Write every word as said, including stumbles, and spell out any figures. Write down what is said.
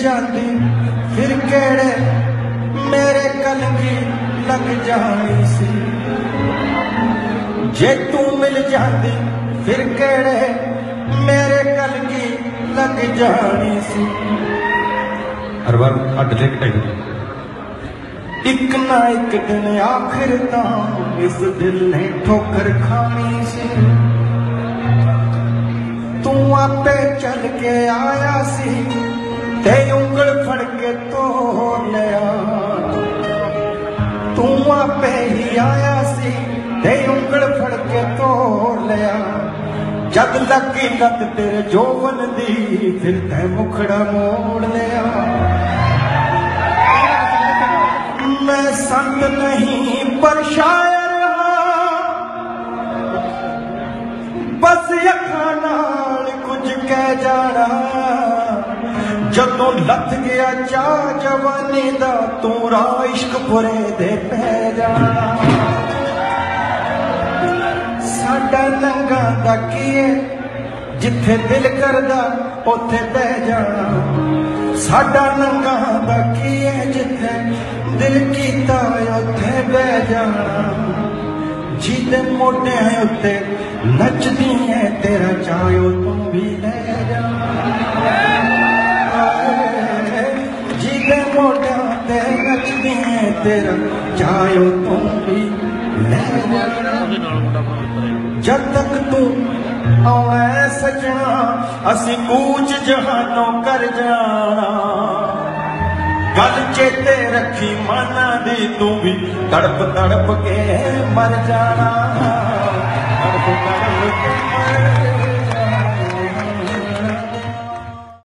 जाती फिर केड़े मेरे कलगी लग जानी सी। जे तू मिल जाती फिर केड़े मेरे कलगी लग जानी सी। हर बार अड ले टाइम एक ना एक दिन आखिर ता इस दिल ने ठोकर खानी सी। तू आपे चल के आया सी ते उंगल फड़ के तोड़ लिया। तू आपे ही आया सी ते उंगल फड़ के तोड़ लिया। जद लगी लत तेरे जोवन दी फिर तै मुखड़ा मोड़ लिया। मैं संत नहीं पर शायर बस अखां नाल कुछ कह जाना। जदों लथ गया चा जवानी दा तू राह इश्क पुरे दे पै जाना। साडा लंघा दा कीए जिथे दिल करदा उथे बह जाना। साडा लंघा दा कीए जिथे दिल कीता उथे बह जाना। जिदे मोढियां उत्ते नचदी है तेरा चायो तू भी ले जाना। जिदे मोढियां ते नचदी है तेरा चायो तू भी ले जाना। जब तक तू आवे सजना असी कूच जहानों कर जाना। गल चेते रखी माना दी तू भी तड़प तड़प के मर जाना। तड़प तड़प के